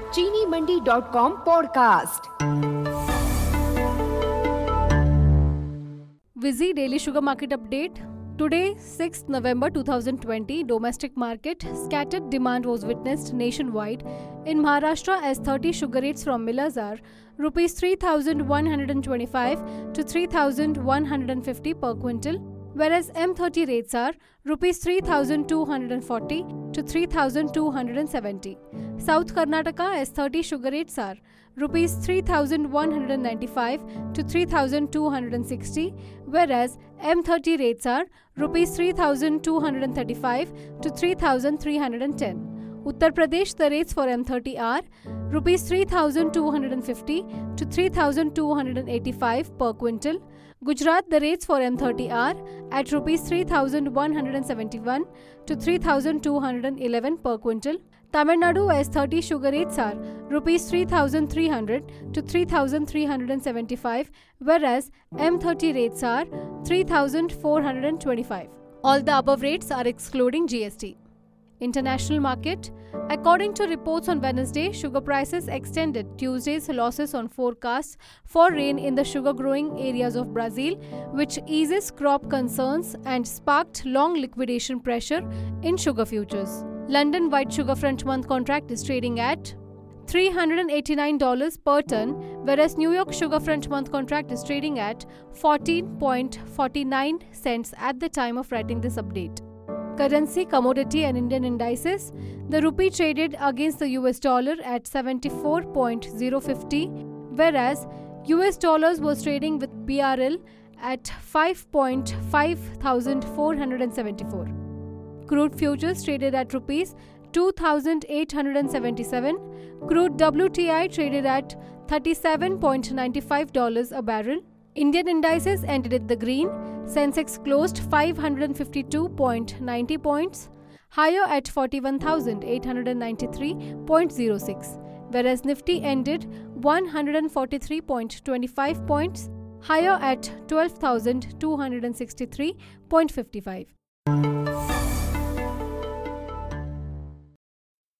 चीनीमंडी.com podcast. Visi Daily Sugar Market Update. Today, 6th November 2020, domestic market scattered demand was witnessed nationwide. In Maharashtra, as 30 sugar rates from millers are Rs 3,125 to 3,150 per quintal, whereas M30 rates are Rs 3,240 to 3,270. South Karnataka, as 30 sugar rates are Rs 3,195 to 3,260, whereas M30 rates are Rs 3,235 to 3,310. Uttar Pradesh, the rates for M30 are Rs 3,250 to 3,285 per quintal. Gujarat, the rates for M30 are at Rs 3,171 to 3,211 per quintal. Tamil Nadu, as 30 sugar rates are Rs 3,300 to 3,375, whereas M30 rates are 3,425. All the above rates are excluding GST. International market. According to reports on Wednesday, sugar prices extended Tuesday's losses on forecasts for rain in the sugar-growing areas of Brazil, which eases crop concerns and sparked long liquidation pressure in sugar futures. London white sugar front month contract is trading at $389 per ton, whereas New York sugar front month contract is trading at 14.49 cents at the time of writing this update. Currency, commodity and Indian indices. The rupee traded against the US dollar at 74.050, whereas US dollars was trading with BRL at 5.5474. Crude futures traded at rupees 2,877. Crude WTI traded at $37.95 a barrel. Indian indices ended in the green. Sensex closed 552.90 points, higher at 41,893.06, whereas Nifty ended 143.25 points, higher at 12,263.55.